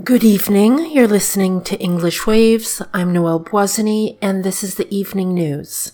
Good evening. You're listening to English Waves. I'm Noelle Boisany, and this is the evening news.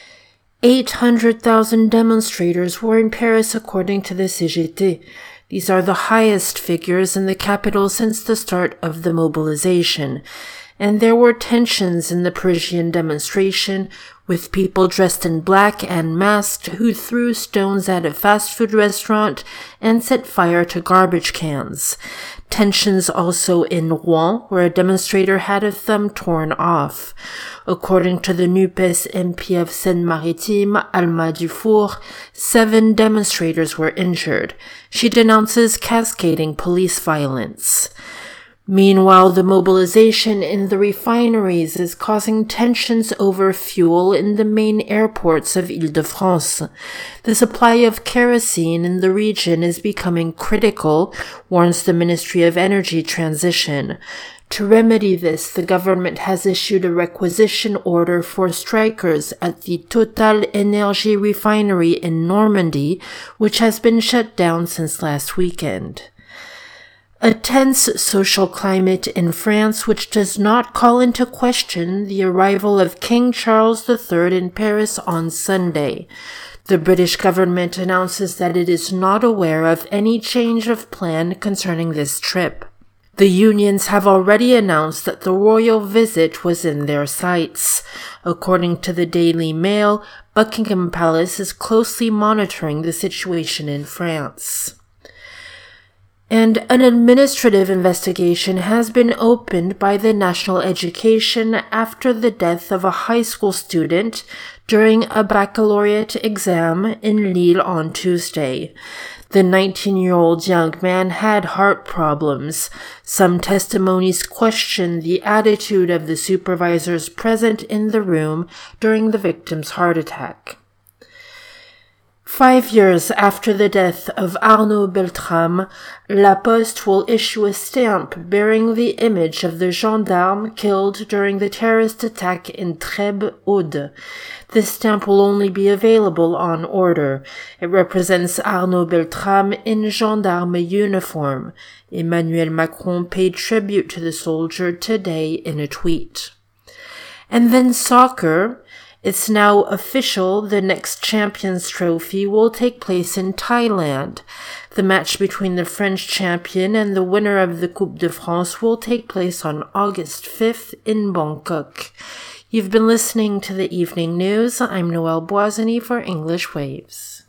800,000 demonstrators were in Paris according to the CGT. These are the highest figures in the capital since the start of the mobilization. And there were tensions in the Parisian demonstration, with people dressed in black and masked who threw stones at a fast food restaurant and set fire to garbage cans. Tensions also in Rouen, where a demonstrator had a thumb torn off. According to the NUPES MP of Seine-Maritime, Alma Dufour, 7 demonstrators were injured. She denounces cascading police violence. Meanwhile, the mobilization in the refineries is causing tensions over fuel in the main airports of Île-de-France. The supply of kerosene in the region is becoming critical, warns the Ministry of Energy Transition. To remedy this, the government has issued a requisition order for strikers at the Total Energy refinery in Normandy, which has been shut down since last weekend. A tense social climate in France which does not call into question the arrival of King Charles III in Paris on Sunday. The British government announces that it is not aware of any change of plan concerning this trip. The unions have already announced that the royal visit was in their sights. According to the Daily Mail, Buckingham Palace is closely monitoring the situation in France. And an administrative investigation has been opened by the National Education after the death of a high school student during a baccalaureate exam in Lille on Tuesday. The 19-year-old young man had heart problems. Some testimonies question the attitude of the supervisors present in the room during the victim's heart attack. 5 years after the death of Arnaud Beltrame, La Poste will issue a stamp bearing the image of the gendarme killed during the terrorist attack in Trèbes-Aude. This stamp will only be available on order. It represents Arnaud Beltrame in gendarme uniform. Emmanuel Macron paid tribute to the soldier today in a tweet. And then soccer. It's now official, the next Champions Trophy will take place in Thailand. The match between the French champion and the winner of the Coupe de France will take place on August 5th in Bangkok. You've been listening to the evening news. I'm Noelle Boisany for English Waves.